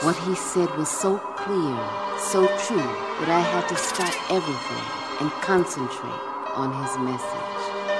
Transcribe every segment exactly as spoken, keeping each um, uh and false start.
What he said was so clear, so true, that I had to stop everything and concentrate on his message.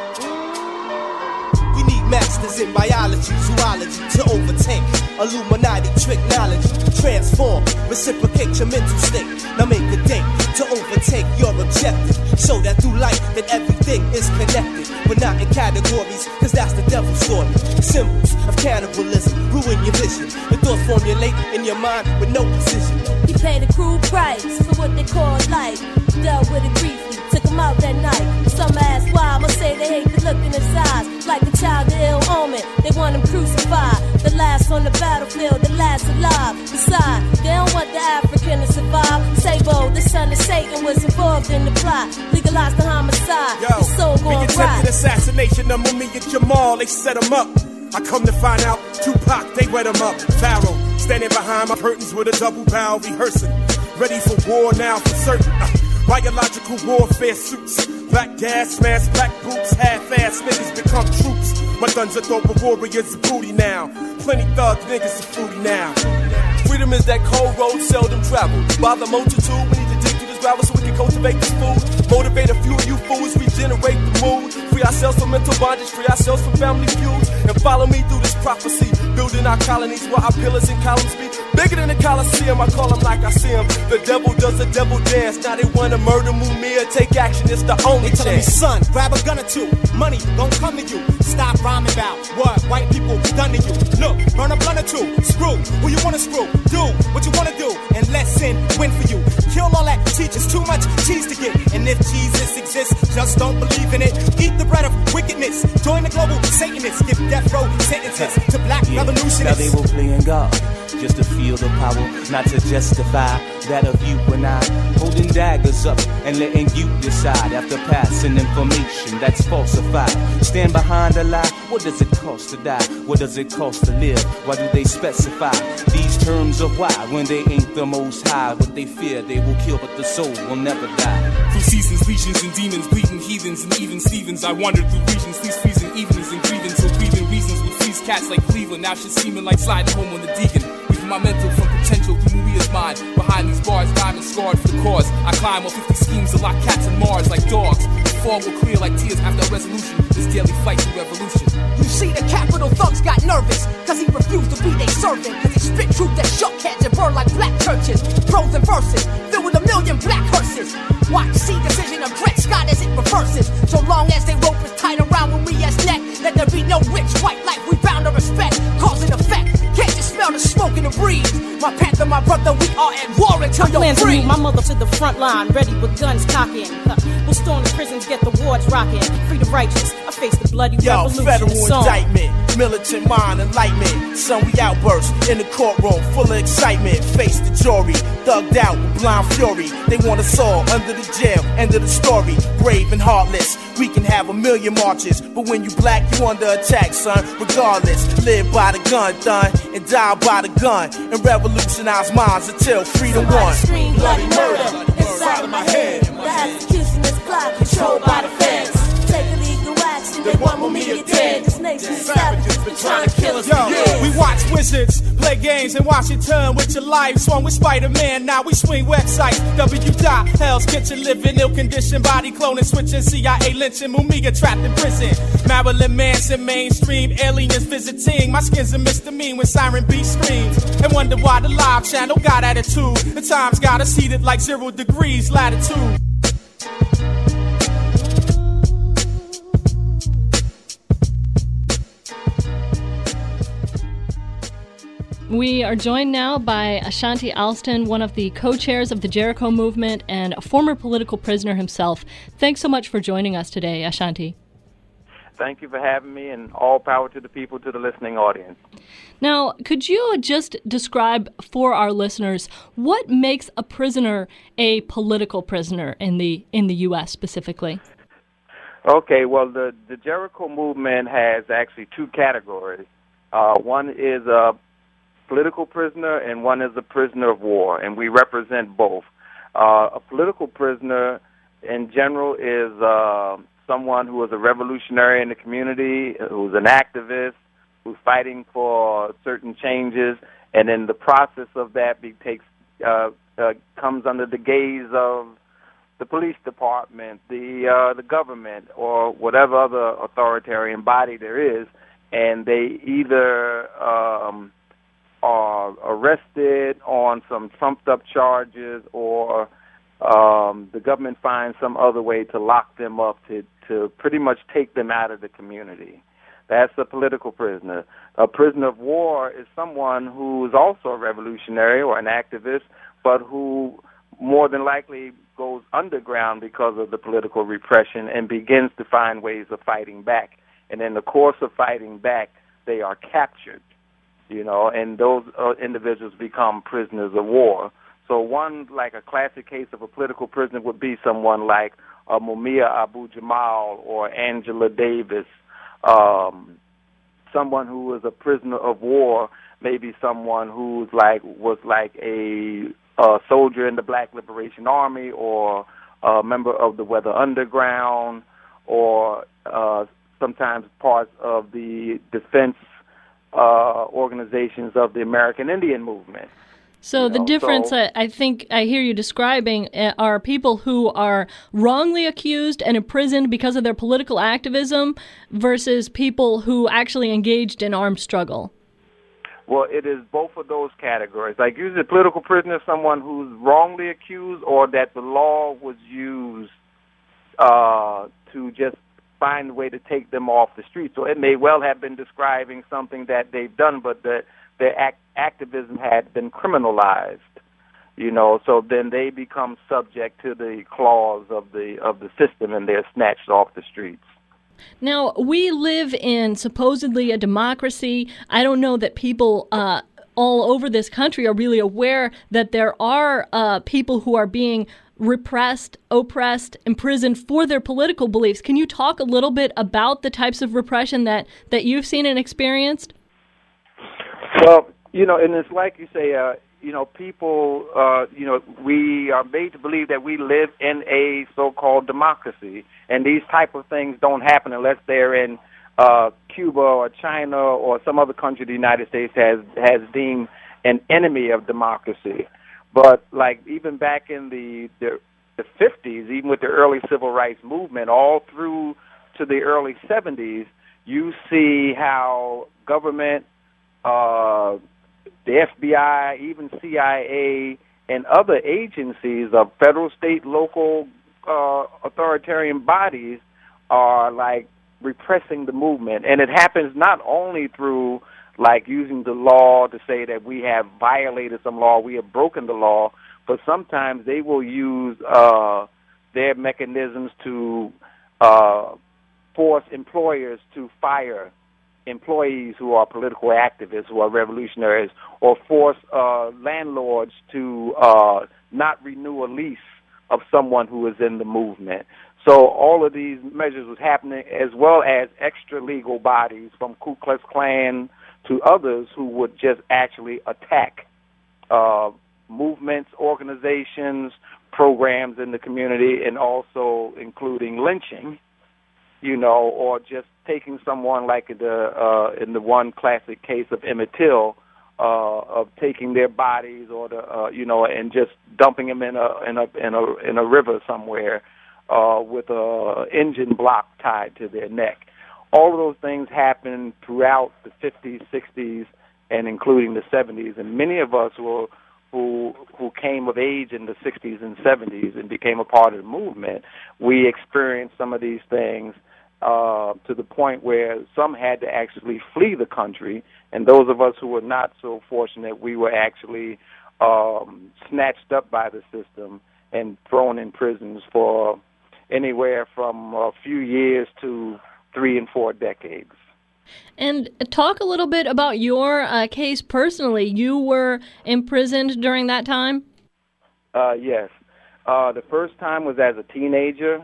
We need masters in biology, zoology to overtake Illuminati technology, transform, reciprocate your mental state. Now make a date to overtake your objective. Show that through life that everything is connected, but not in categories, cause that's the devil's story. Symbols of cannibalism ruin your vision. The thoughts formulate in your mind with no precision. He paid a cruel price for what they call life. Dealt with it briefly, took him out that night. Some ask why, I'ma say they hate the look in his eyes. Like a child of ill omen, they want him crucified. The last on the battlefield, the last alive. Besides, they don't want the African to survive. Sabo, the son of Satan, was involved in the plot. Legalized the homicide, Yo, his soul gon' the rot. assassination of Mumia Jamal, they set him up. I come to find out, Tupac, they wet him up. Pharaoh, standing behind my curtains with a double barrel rehearsing. Ready for war now for certain. Uh, biological warfare suits. Black gas masks, black boots, half-ass niggas become troops. My guns are dope, but warriors are booty now. Plenty thug niggas are fruity now. Freedom is that cold road seldom traveled. By the multitude, we need to dig through this gravel so we can cultivate this food. Motivate a few of you fools, regenerate the mood. Free ourselves from mental bondage, free ourselves from family feuds. And follow me through this prophecy. Building our colonies where our pillars and columns be. Bigger than the Coliseum, I call them like I see them. The devil does a devil dance. Now they wanna murder Mumia, take action, it's the only they telling me, chance. son, grab a gun or two. Money gon' come to you. Stop rhyming about what white people done to you. Look, burn a blunt or two. Screw who you wanna screw. Do what you wanna do, and let sin win for you. Kill all that teachers, too much cheese to get. And if Jesus exists, just don't believe in it. Eat the bread of wickedness. Join the global Satanists. Give death row sentences to black yeah. revolutionists. Now they were playing God, just to feel the power, not to justify that of you and I. Holding daggers up and letting you decide after passing information that's falsified. Stand behind a lie. What does it cost to die? What does it cost to live? Why do they specify these terms of why when they ain't the most high? What they fear they will kill, but the soul will never die. Through seasons, legions and demons, bleeding heathens and even Stevens. I wandered through regions, these freezing evenings and grieving till grieving reasons would freeze cats like Cleveland. Now she's seeming like sliding home on the Deacon. Leaving my mental from potential through Maria's mind. Behind these bars, diamond scarred for the cause. I climb on fifty schemes to lock cats in Mars like dogs. The fall will clear like tears after a resolution. This daily fight through revolution. You see, the capital thugs got nervous, cause he refused to be their servant. Cause he spit truth that shook heads and burned like black churches. Prose and verses, filled with a million black hearses. Watch, see decision of Dred Scott as it reverses. So long as they rope is tight around when we as neck, let there be no rich white life we bound to respect. Cause and effect, can't you smell the smoke in the breeze? My panther, my brother, we are at war until you're free. My mother to the front line, ready with guns cocking. Huh. We'll storm the prisons, get the wards rocking. Free the righteous, I face the bloody Yo, revolution. federal song. indictment, militant mind, enlightenment. Son, we outburst in the courtroom, full of excitement. Face the jury, thugged out with blind fury. They want us all under the jail, end of the story. Brave and heartless, we can have a million marches, but when you black, you under attack, son. Regardless, live by the gun, done, and die by the gun, and revolutionize minds until freedom won. Scream bloody murder inside of my head. The executionist plot controlled by the feds. Take illegal action, they want Mumia dead. This nation's savages been trying to kill us for years. We watch wizards play games in Washington with your life. Swung with Spider-Man, now we swing websites. W dot Hell's Kitchen, living ill-conditioned body cloning, switching C I A lynching, Mumia trapped in prison. Marilyn Manson, mainstream aliens visiting. My skin's a misdemeanor when Siren B screams. And wonder why the live channel got attitude. The times got us heated like zero degrees latitude. We are joined now by Ashanti Alston, one of the co-chairs of the Jericho movement and a former political prisoner himself. Thanks so much for joining us today, Ashanti. Thank you for having me, and all power to the people, to the listening audience. Now, could you just describe for our listeners what makes a prisoner a political prisoner in the in the U S specifically? Okay, well, the, the Jericho movement has actually two categories. Uh, one is a political prisoner, and one is a prisoner of war, and we represent both. Uh, a political prisoner, in general, is uh, someone who is a revolutionary in the community, who's an activist, who's fighting for certain changes, and then the process of that be, takes uh, uh, comes under the gaze of the police department, the uh, the government, or whatever other authoritarian body there is, and they either um, are arrested on some trumped-up charges, or um, the government finds some other way to lock them up to, to pretty much take them out of the community. That's a political prisoner. A prisoner of war is someone who is also a revolutionary or an activist, but who more than likely goes underground because of the political repression and begins to find ways of fighting back. And in the course of fighting back, they are captured, you know, and those uh, individuals become prisoners of war. So one, like a classic case of a political prisoner would be someone like uh, Mumia Abu-Jamal or Angela Davis. Um, someone who was a prisoner of war, maybe someone who's like was like a, a soldier in the Black Liberation Army, or a member of the Weather Underground, or uh, sometimes parts of the defense uh, organizations of the American Indian movement. So the know, difference, so, I, I think I hear you describing, uh, are people who are wrongly accused and imprisoned because of their political activism versus people who actually engaged in armed struggle. Well, it is both of those categories. Like usually a political prisoner is someone who's wrongly accused, or that the law was used uh, to just find a way to take them off the street. So it may well have been describing something that they've done, but the their act, activism had been criminalized, you know, so then they become subject to the claws of the of the system, and they're snatched off the streets. Now, we live in supposedly a democracy. I don't know that people uh, all over this country are really aware that there are uh, people who are being repressed, oppressed, imprisoned for their political beliefs. Can you talk a little bit about the types of repression that, that you've seen and experienced? Well, you know, and it's like you say, uh, you know, people, uh, you know, we are made to believe that we live in a so-called democracy, and these type of things don't happen unless they're in uh, Cuba or China or some other country the United States has, has deemed an enemy of democracy. But, like, even back in the, the, the fifties, even with the early civil rights movement, all through to the early seventies, you see how government, Uh, the F B I, even C I A, and other agencies of federal, state, local uh, authoritarian bodies are like repressing the movement. And it happens not only through like using the law to say that we have violated some law, we have broken the law, but sometimes they will use uh, their mechanisms to uh, force employers to fire employees who are political activists, who are revolutionaries, or force uh, landlords to uh, not renew a lease of someone who is in the movement. So all of these measures was happening, as well as extra legal bodies from Ku Klux Klan to others who would just actually attack uh, movements, organizations, programs in the community, and also including lynching, you know, or just taking someone like the uh, in the one classic case of Emmett Till, uh, of taking their bodies or the uh, you know, and just dumping them in a in a in a in a river somewhere uh, with a engine block tied to their neck. All of those things happened throughout the fifties, sixties, and including the seventies. And many of us who who who came of age in the sixties and seventies and became a part of the movement, we experienced some of these things. Uh, to the point where some had to actually flee the country, and those of us who were not so fortunate, we were actually um, snatched up by the system and thrown in prisons for anywhere from a few years to three and four decades. And talk a little bit about your uh, case personally. You were imprisoned during that time? Uh, yes. Uh, the first time was as a teenager.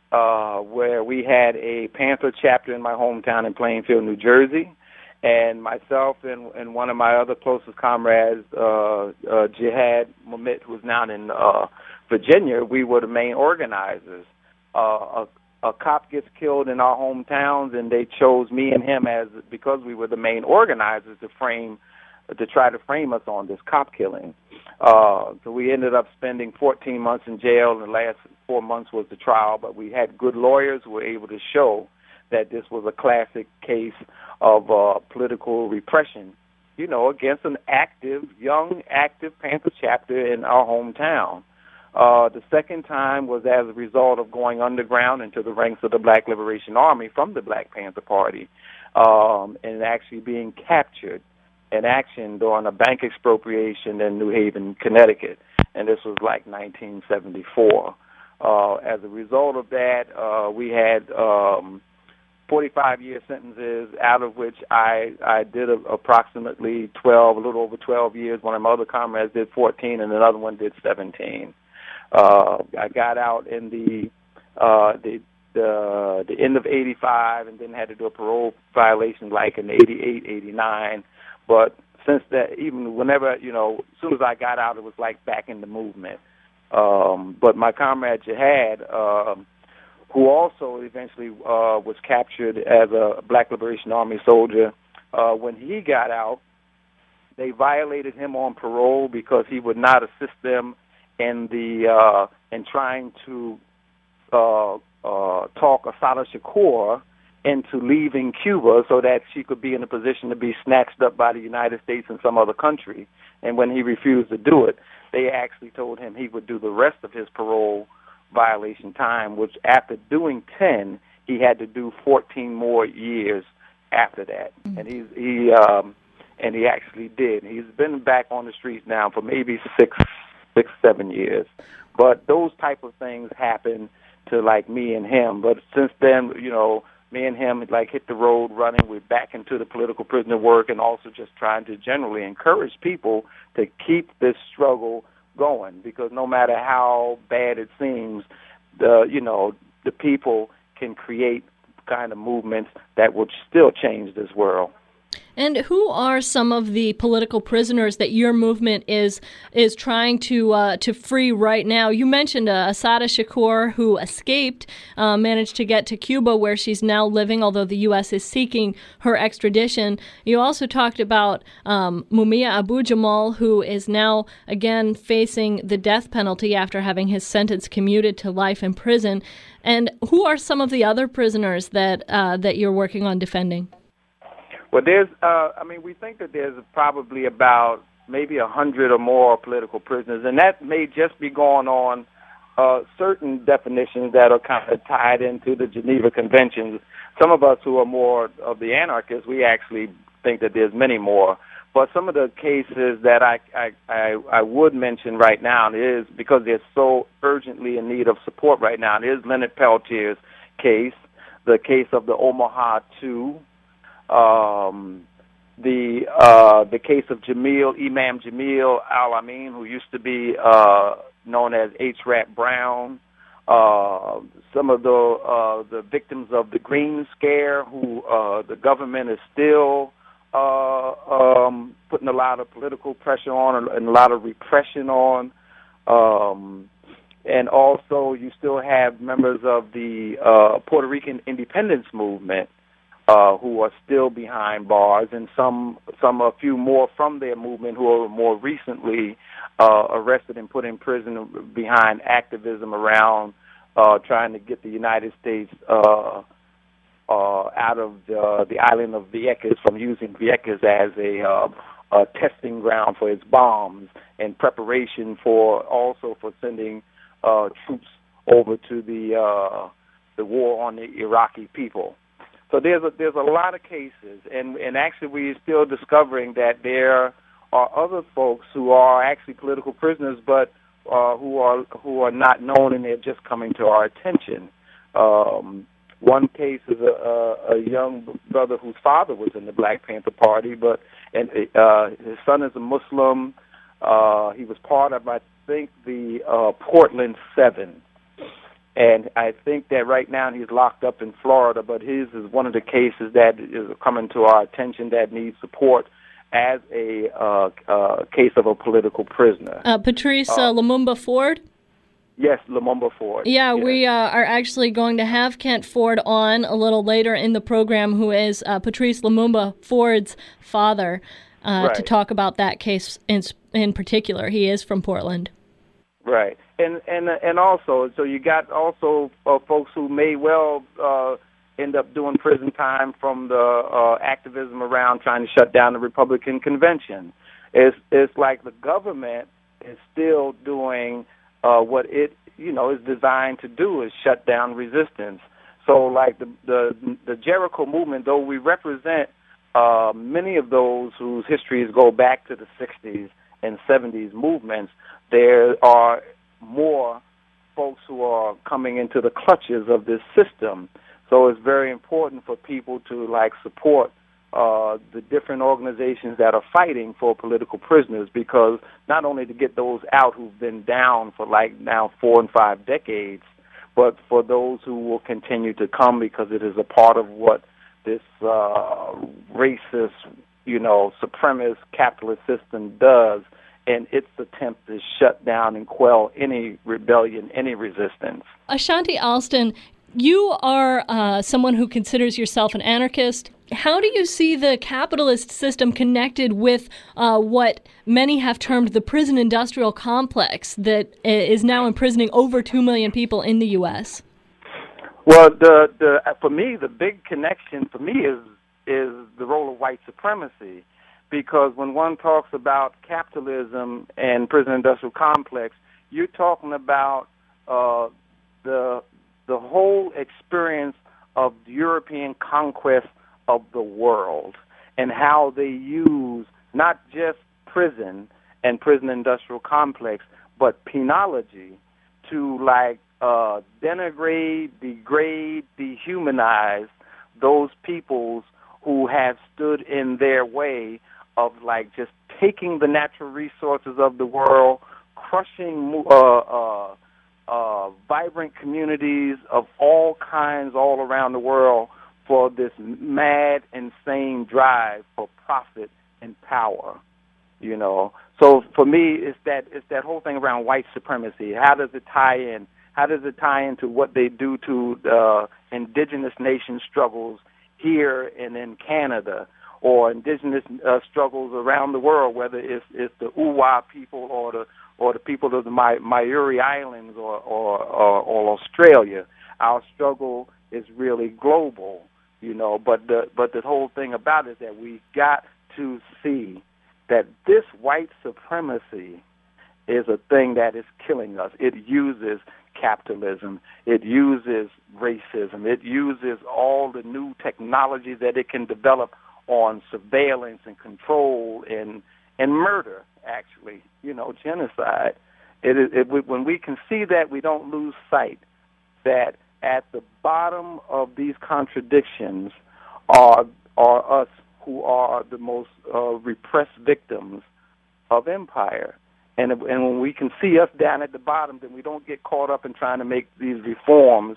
Uh, where we had a Panther chapter in my hometown in Plainfield, New Jersey, and myself and, and one of my other closest comrades, uh, uh, Jihad Mumit, who's now in uh, Virginia, we were the main organizers. Uh, a, a cop gets killed in our hometowns, and they chose me and him as because we were the main organizers to frame to try to frame us on this cop killing. Uh, so we ended up spending fourteen months in jail, and the last four months was the trial, but we had good lawyers who were able to show that this was a classic case of uh, political repression, you know, against an active, young, active Panther chapter in our hometown. Uh, the second time was as a result of going underground into the ranks of the Black Liberation Army from the Black Panther Party, um, and actually being captured in action during a bank expropriation in New Haven, Connecticut, and this was like nineteen seventy-four. Uh, as a result of that, uh, we had um, forty-five year sentences, out of which I, I did a, approximately twelve, a little over twelve years. One of my other comrades did fourteen, and another one did seventeen. Uh, I got out in the uh, the the the end of eighty-five, and then had to do a parole violation like in eighty-eight, eighty-nine. But since that, even whenever, you know, as soon as I got out, it was like back in the movement. Um, but my comrade Jihad, uh, who also eventually uh, was captured as a Black Liberation Army soldier, uh, when he got out, they violated him on parole because he would not assist them in the uh, in trying to uh, uh, talk Assata Shakur into leaving Cuba so that she could be in a position to be snatched up by the United States and some other country. And when he refused to do it, they actually told him he would do the rest of his parole violation time, which after doing ten, he had to do fourteen more years after that. Mm-hmm. And he's, he um, and he actually did. He's been back on the streets now for maybe six, six, seven years. But those type of things happen to like me and him. But since then, you know, me and him like hit the road running. We're back into the political prisoner work, and also just trying to generally encourage people to keep this struggle going, because no matter how bad it seems, the you know the people can create kind of movements that would still change this world. And who are some of the political prisoners that your movement is is trying to uh, to free right now? You mentioned uh, Assata Shakur, who escaped, uh, managed to get to Cuba, where she's now living, although the U S is seeking her extradition. You also talked about um, Mumia Abu-Jamal, who is now again facing the death penalty after having his sentence commuted to life in prison. And who are some of the other prisoners that uh, that you're working on defending? Well, there's, uh, I mean, we think that there's probably about maybe a hundred or more political prisoners, and that may just be going on uh, certain definitions that are kind of tied into the Geneva Conventions. Some of us who are more of the anarchists, we actually think that there's many more. But some of the cases that I, I, I, I would mention right now is, because they're so urgently in need of support right now, is Leonard Peltier's case, the case of the Omaha Two, Um, the uh, the case of Jamil, Imam Jamil Al-Amin, who used to be uh, known as H. Rat Brown, uh, some of the uh, the victims of the Green Scare, who uh, the government is still uh, um, putting a lot of political pressure on and a lot of repression on. Um, and also you still have members of the uh, Puerto Rican independence movement, Uh, who are still behind bars, and some, some a few more from their movement who are more recently uh, arrested and put in prison behind activism around uh, trying to get the United States uh, uh, out of the, the island of Vieques, from using Vieques as a, uh, a testing ground for its bombs, and preparation for also for sending uh, troops over to the uh, the war on the Iraqi people. So there's a, there's a lot of cases, and, and actually we're still discovering that there are other folks who are actually political prisoners, but uh, who are who are not known, and they're just coming to our attention. Um, one case is a, a, a young brother whose father was in the Black Panther Party, but and uh, his son is a Muslim. Uh, he was part of, I think, the uh, Portland Seven. And I think that right now he's locked up in Florida, but his is one of the cases that is coming to our attention that needs support as a uh, uh, case of a political prisoner. Uh, Patrice uh, Lumumba Ford? Yes, Lumumba Ford. Yeah, yes. we uh, are actually going to have Kent Ford on a little later in the program, who is uh, Patrice Lumumba Ford's father. uh, right. to talk about that case in in particular. He is from Portland. Right, and and and also, so you got also uh, folks who may well uh, end up doing prison time from the uh, activism around trying to shut down the Republican convention. It's it's like the government is still doing uh, what it you know is designed to do, is shut down resistance. So like the the, the Jericho movement, though we represent uh, many of those whose histories go back to the sixties and seventies movements, there are more folks who are coming into the clutches of this system. So it's very important for people to like support uh, the different organizations that are fighting for political prisoners, because not only to get those out who've been down for like now four and five decades, but for those who will continue to come, because it is a part of what this uh, racist, you know, supremacist capitalist system does, and its attempt to shut down and quell any rebellion, any resistance. Ashanti Alston, you are uh, someone who considers yourself an anarchist. How do you see the capitalist system connected with uh, what many have termed the prison industrial complex that is now imprisoning over two million people in the U S? Well, the, the for me, the big connection for me is is the role of white supremacy, because when one talks about capitalism and prison industrial complex, you're talking about uh, the the whole experience of European conquest of the world, and how they use not just prison and prison industrial complex, but penology to like uh, denigrate, degrade, dehumanize those peoples who have stood in their way of like just taking the natural resources of the world, crushing uh, uh, uh, vibrant communities of all kinds all around the world for this mad, insane drive for profit and power, you know. So for me, it's that it's that whole thing around white supremacy. How does it tie in? How does it tie into what they do to uh, indigenous nation struggles here and in Canada, or indigenous uh, struggles around the world, whether it's, it's the Uwa people or the or the people of the My, Maori Islands or, or, or, or Australia? Our struggle is really global, you know. But the but the whole thing about it is that we got to see that this white supremacy is a thing that is killing us. It uses capitalism. It uses racism. It uses all the new technology that it can develop on surveillance and control and and murder, actually, you know, genocide. It is, it, when we can see that, we don't lose sight that at the bottom of these contradictions are are us who are the most uh, repressed victims of empire. And, and when we can see us down at the bottom, then we don't get caught up in trying to make these reforms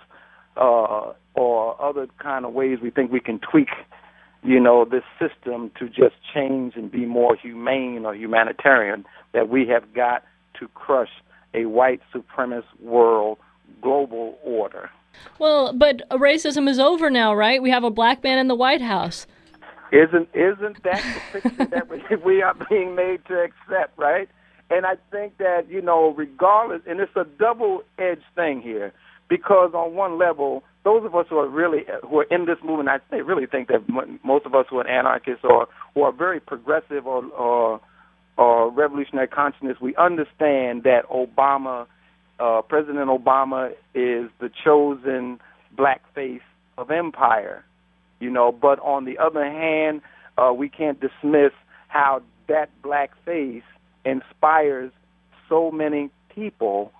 uh, or other kind of ways we think we can tweak, you know, this system to just change and be more humane or humanitarian, that we have got to crush a white supremacist world global order. Well, but racism is over now, right? We have a black man in the White House. Isn't isn't that the picture that we, we are being made to accept, right? And I think that, you know, regardless, and it's a double-edged thing here, because on one level, those of us who are really who are in this movement, I they really think that most of us who are anarchists or who are very progressive or or, or revolutionary consciousness, we understand that Obama, uh, President Obama, is the chosen black face of empire, you know. But on the other hand, uh, we can't dismiss how that black face inspires so many people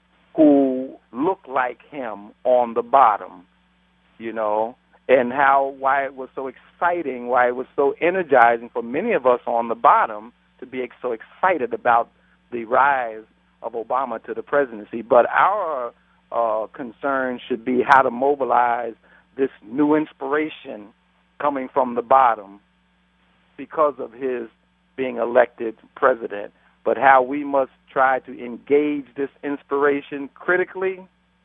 who look like him on the bottom, you know, and how why it was so exciting, why it was so energizing for many of us on the bottom to be so excited about the rise of Obama to the presidency. But our uh, concern should be how to mobilize this new inspiration coming from the bottom because of his being elected president, but how we must try to engage this inspiration critically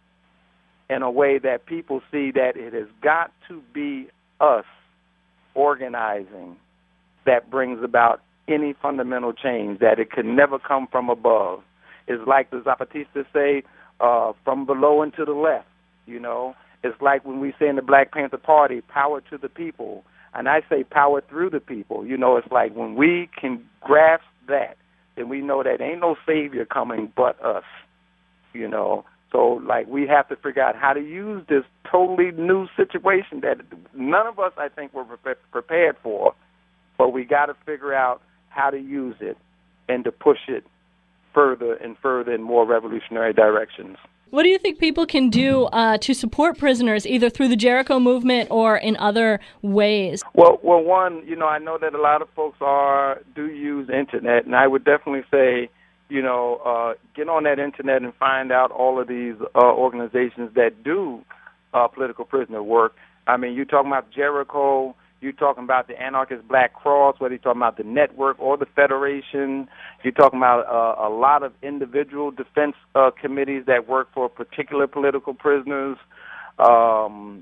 in a way that people see that it has got to be us organizing that brings about any fundamental change, that it could never come from above. It's like the Zapatistas say, uh, from below and to the left, you know. It's like when we say in the Black Panther Party, power to the people, and I say power through the people. You know, it's like when we can grasp that, then we know that ain't no savior coming but us, you know. So, like, we have to figure out how to use this totally new situation that none of us, I think, were pre- prepared for, but we got to figure out how to use it and to push it further and further in more revolutionary directions. What do you think people can do uh, to support prisoners, either through the Jericho movement or in other ways? Well, well, one, you know, I know that a lot of folks are do use internet, and I would definitely say, you know, uh, get on that internet and find out all of these uh, organizations that do uh, political prisoner work. I mean, you're talking about Jericho, you're talking about the Anarchist Black Cross, whether you're talking about the network or the Federation. You're talking about uh, a lot of individual defense uh, committees that work for particular political prisoners. Um,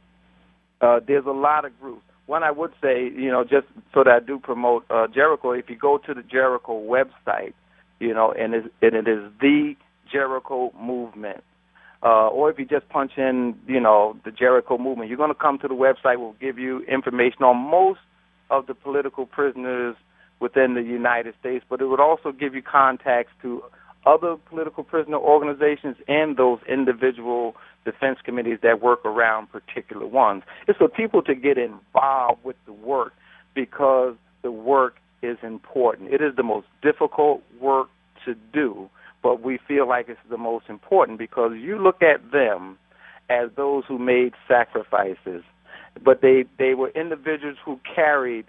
uh, there's a lot of groups. One, I would say, you know, just so that I do promote uh, Jericho, if you go to the Jericho website, you know, and, it's, and it is the Jericho Movement. Uh, or if you just punch in, you know, the Jericho Movement, you're going to come to the website. We'll give you information on most of the political prisoners within the United States, but it would also give you contacts to other political prisoner organizations and those individual defense committees that work around particular ones. It's for people to get involved with the work because the work is important. It is the most difficult work to do, but we feel like it's the most important because you look at them as those who made sacrifices, but they, they were individuals who carried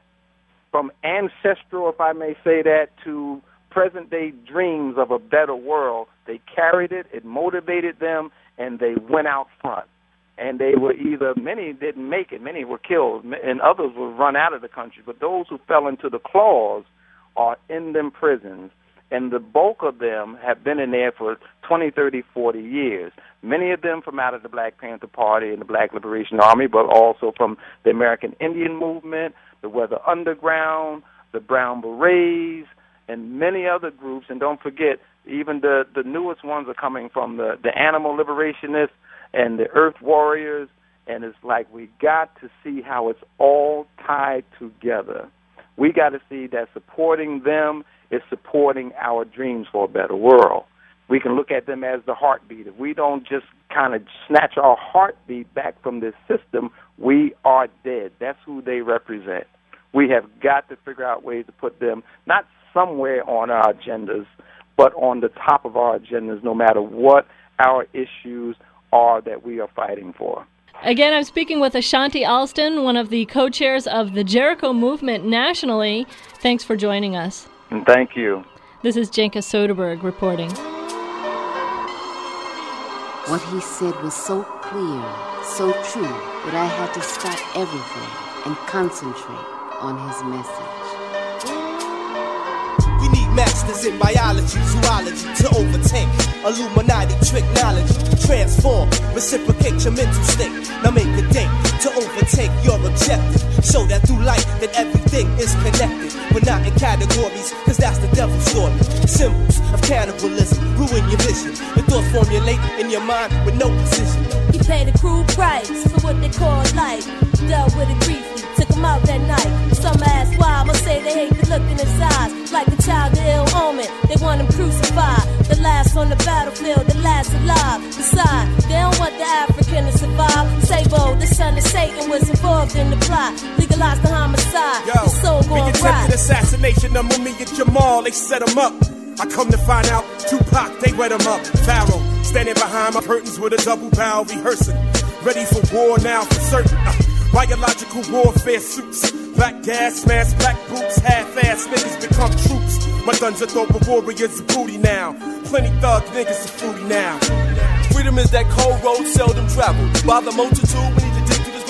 from ancestral, if I may say that, to present-day dreams of a better world. They carried it, it motivated them, and they went out front. And they were either, many didn't make it, many were killed, and others were run out of the country. But those who fell into the claws are in them prisons, and the bulk of them have been in there for twenty, thirty, forty years. Many of them from out of the Black Panther Party and the Black Liberation Army, but also from the American Indian Movement, the Weather Underground, the Brown Berets, and many other groups. And don't forget, even the, the newest ones are coming from the, the Animal Liberationists and the Earth Warriors, and it's like we got to see how it's all tied together. We got to see that supporting them is supporting our dreams for a better world. We can look at them as the heartbeat. If we don't just kind of snatch our heartbeat back from this system, we are dead. That's who they represent. We have got to figure out ways to put them not somewhere on our agendas, but on the top of our agendas, no matter what our issues are that we are fighting for. Again, I'm speaking with Ashanti Alston, one of the co-chairs of the Jericho Movement nationally. Thanks for joining us. And thank you. This is Jenka Soderberg reporting. What he said was so clear, so true, that I had to stop everything and concentrate on his message. We need masters in biology, zoology to overtake Illuminati technology, transform, reciprocate your mental state. Now make a date to overtake your objective. Show that through life that everything is connected. We're not in categories, cause that's the devil's story. Symbols of cannibalism ruin your vision. Your thoughts formulate in your mind with no precision. He paid a cruel price for what they call life. Dealt with it briefly, took him out that night. Some ask why, I'ma say they hate the look in his eyes. Like a child of ill omen, they want him crucified. The last on the battlefield, the last alive. Besides, they don't want the African to survive. Sabo, the son of Satan, was involved in the plot. Legalized the homicide, Yo, the soul going attempted right. assassination of Mumia Jamal, they set him up. I come to find out, Tupac, they wet him up. Pharaoh, standing behind my curtains with a double barrel rehearsing. Ready for war now for certain. Uh, biological warfare suits. Black gas masks, black boots, half-ass niggas become troops. My guns are dope, but warriors are booty now. Plenty thug niggas are fruity now. Freedom is that cold road seldom traveled. By the multitude, we need to dig through this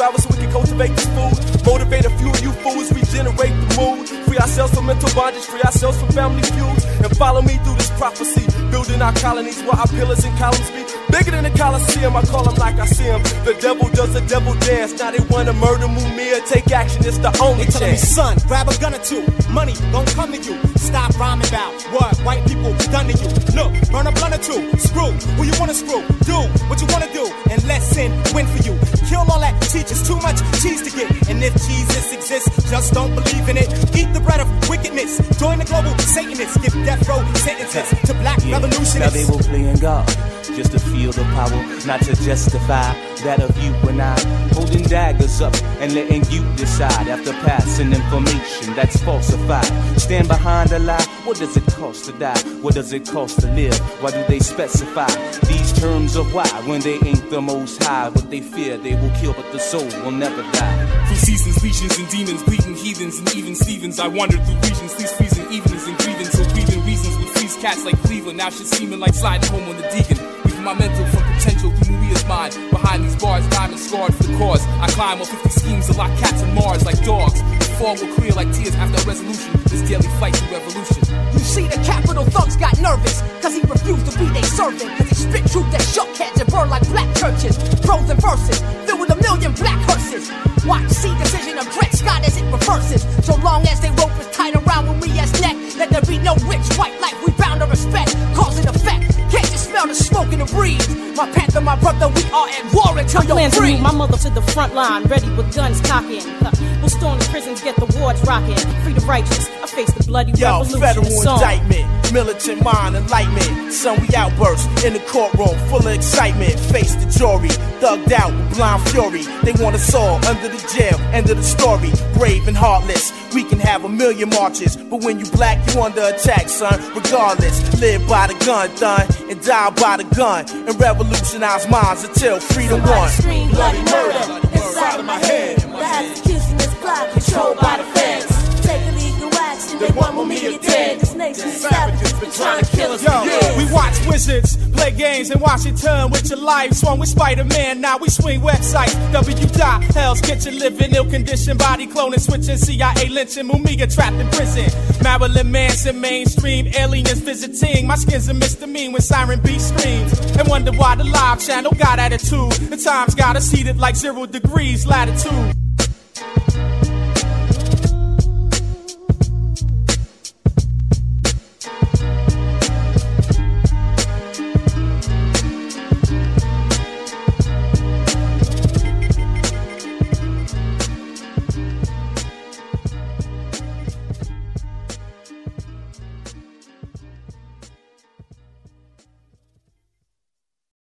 drivers so we can cultivate this food. Motivate a few of you fools, regenerate the mood. Free ourselves from mental bondage, free ourselves from family feuds. And follow me through this prophecy, building our colonies where our pillars and columns be. Bigger than the Coliseum, I call them like I see them. The devil does a devil dance, now they wanna murder Mumia. Take action, it's the only they telling me, chance. son, grab a gun or two. Money gon' come to you. Stop rhyming about what white people done to you. Look, burn a blunt or two. Screw who you wanna screw. Do what you wanna do, and let sin win for you. Kill all that teachers, too much cheese to get. And if Jesus exists, just don't believe in it. Eat the bread of wickedness. Join the global Satanists. Give death row sentences to black yeah. revolutionists. Now they were playing God, just to feel the power, not to justify that of you and I. Holding daggers up and letting you decide after passing information that's falsified. Stand behind a lie. What does it cost to die? What does it cost to live? Why do they specify these terms of why when they ain't the most high? What they fear they will kill, but the soul will never die. Through seasons, legions, and demons, bleeding heathens, and even Stevens, I wandered through regions, these freezing evenings and grieving, so grieving reasons would freeze cats like Cleveland. Now shit seeming like sliding home on the Deacon. Weaving my mental from potential through Maria's mind. Behind these bars, diamond scarred for the cause. I climb on fifty schemes to lock cats on Mars like dogs. The fall will clear like tears after a resolution. This daily fight to revolution. You see, the Capitol thugs got nervous, cause he refused to be their servant. Cause he spit truth that shook heads and burned like black churches. Prose and verses, filled with a million black hearses. Watch, see decision of Dred Scott as it reverses. So long as they rope is tight around with me as neck, let there be no rich white light we bound to respect. Cause and effect, can't you smell the smoke in the breeze? My panther, my brother, we are at war until you're free. My mother to the front line, ready with guns cocking. Huh. We'll storm the prisons, get the wards rocking. Free the righteous, I face the bloody Yo, revolution. federal song. indictment, militant mind, enlightenment. Son, we outburst in the courtroom, full of excitement. Face the jury, thugged out with blind fury. They want us all under the jail, end of the story. Brave and heartless, we can have a million marches, but when you black, you under attack, son. Regardless, live by the gun, done, and die by the gun, and revolutionize minds until freedom won. Scream bloody murder inside of my head. The execution is blocked, controlled by the feds. Take illegal action, they want Mumia dead. This nation's savages been trying to kill us for years. Yo, we watch wizards play games in Washington with your life. Swung with Spider-Man, now we swing websites. W dot Hell's Kitchen, living ill-conditioned body cloning, switching C I A lynching, Mumia trapped in prison. Marilyn Manson, mainstream aliens visiting. My skin's a misdemeanor when Siren B screams. And wonder why the live channel got attitude. The times got us heated like zero degrees latitude.